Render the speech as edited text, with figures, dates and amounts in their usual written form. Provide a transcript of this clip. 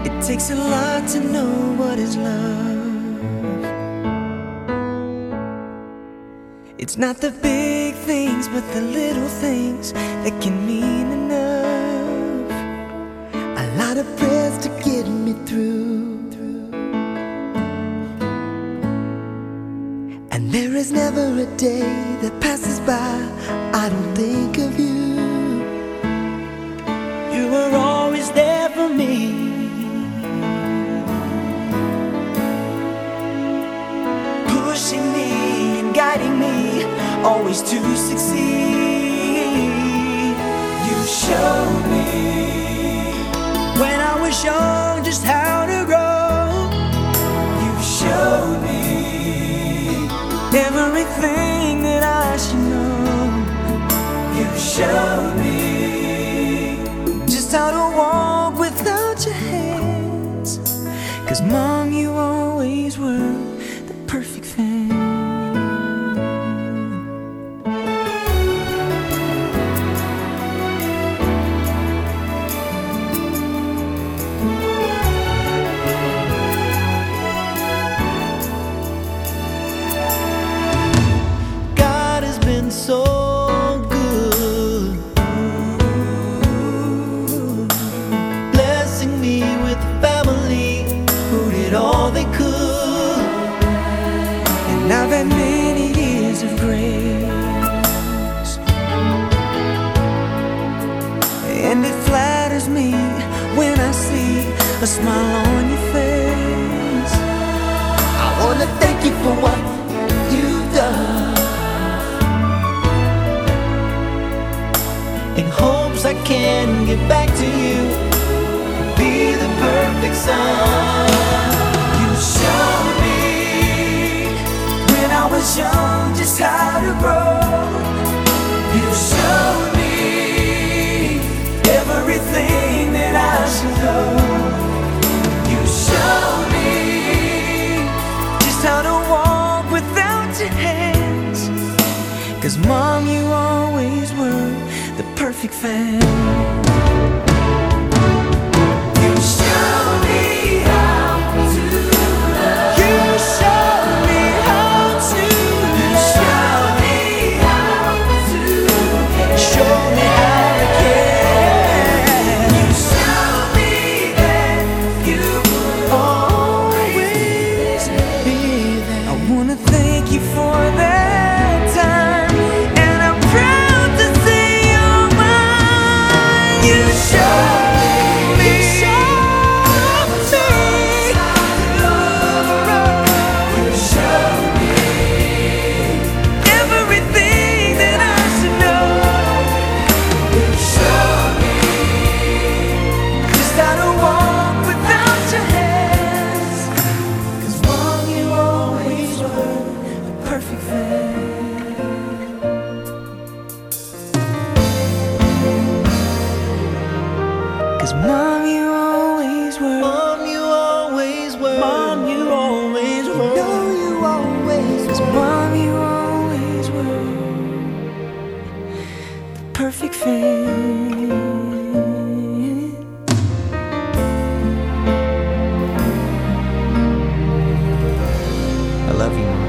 It takes a lot to know what is love. It's not the big things, but the little things that can mean enough. A lot of prayers to get me through, and there is never a day that passes by I don't think of you. You were always there for me, pushing me and guiding me, always to succeed. You showed me when I was young just how to grow. You showed me everything that I should know. You showed me just how to walk without your hands. 'Cause Mom, you always were the perfect fan. So good, blessing me with a family who did all they could. And I've had many years of grace, and it flatters me when I see a smile on your face. I wanna thank you for what you've done, in hopes I can get back to you, be the perfect son. You showed me when I was young just how to grow. You showed me everything that I should know. You showed me just how to walk without your hands. 'Cause Mom, you always were the perfect fan. You showed me how to love. You showed me how to love. You showed me how to care. Show me how to care. You showed me that you would always be there. I wanna thank you for that time, and I'm proud to say you're mine. You showed me, you showed me everything that I should know. You showed me just how to walk without your hands. 'Cause Mom, you always were the perfect fan. 'Cause Mom, you always were. Mom, you always were. Mom, you always were. No, you always were. 'Cause Mom, you always were the perfect fan. I love you, Mom.